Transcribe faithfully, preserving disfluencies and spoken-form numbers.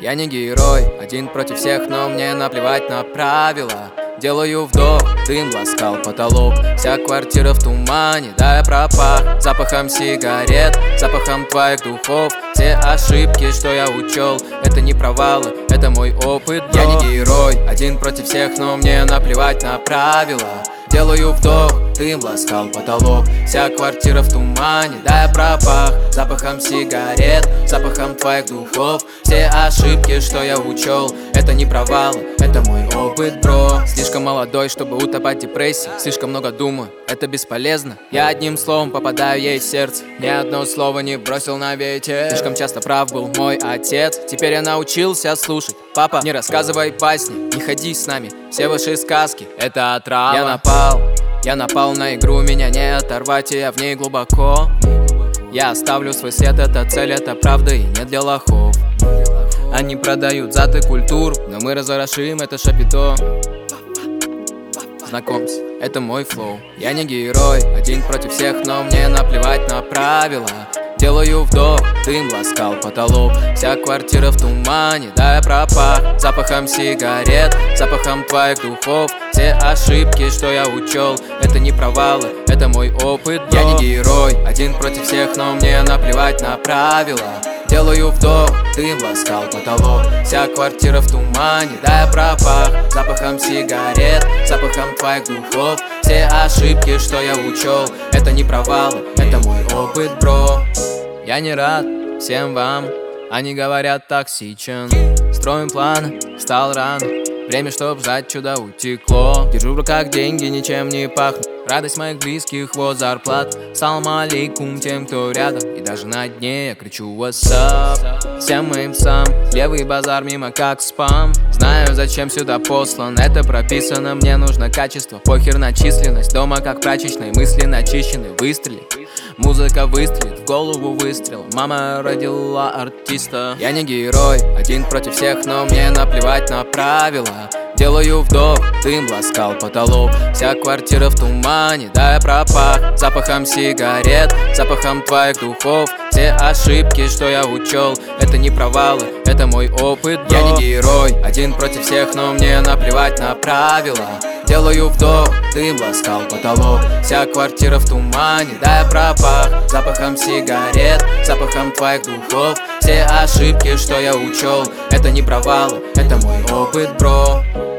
Я не герой, один против всех, но мне наплевать на правила. Делаю вдох, дым ласкал потолок. Вся квартира в тумане, да я пропах запахом сигарет, запахом твоих духов. Все ошибки, что я учел, это не провалы, это мой опыт, бро. Я не герой, один против всех, но мне наплевать на правила. Делаю вдох, дым ласкал потолок. Вся квартира в тумане, да я пропах запахом сигарет, запахом твоих духов. Все ошибки, что я учел, это не провалы, это мой опыт, бро. Слишком молодой, чтобы утопать в депрессии. Слишком много думаю, это бесполезно. Я одним словом попадаю ей в сердце. Ни одно слово не бросил на ветер. Слишком часто прав был мой отец. Теперь я научился слушать. Папа, не рассказывай басни, не ходи с нами, все ваши сказки — это отрава. Я напал, я напал на игру, меня не оторвать, и я в ней глубоко. Я оставлю свой след, это цель, это правда и не для лохов. Они продают зад и культуру, но мы разворошим это шапито. Знакомься, это мой флоу. Я не герой, один против всех, но мне наплевать на правила. Делаю вдох, дым ласкал потолок. Вся квартира в тумане, да я пропах запахом сигарет, запахом твоих духов. Все ошибки, что я учел, это не провалы, это мой опыт, бро. Я не герой, один против всех, но мне наплевать на правила. Делаю вдох, дым ласкал потолок. Вся квартира в тумане, да я пропах запахом сигарет, запахом твоих духов. Все ошибки, что я учел, это не провалы, это мой опыт, бро. Я не рад всем вам, они говорят токсичен. Строим планы, встал рано, время, чтоб жать, чудо утекло. Держу в руках деньги, ничем не пахнут. Радость моих близких, вот зарплат. Салам алейкум тем, кто рядом. И даже на дне я кричу what's up всем моим сам. Левый базар мимо как спам. Знаю, зачем сюда послан, это прописано. Мне нужно качество, похер на численность. Дома как прачечной, мысли начищены. Выстрели, музыка выстрелит, в голову выстрел. Мама родила артиста. Я не герой, один против всех, но мне наплевать на правила. Делаю вдох, дым ласкал потолок. Вся квартира в тумане, да я пропах запахом сигарет, запахом твоих духов. Все ошибки, что я учел, это не провалы, это мой опыт, бро. Я не герой, один против всех, но мне наплевать на правила. Делаю вдох, дым ласкал потолок. Вся квартира в тумане, да я пропах запахом сигарет, запахом твоих духов. Все ошибки, что я учел, это не провалы, это мой опыт, бро.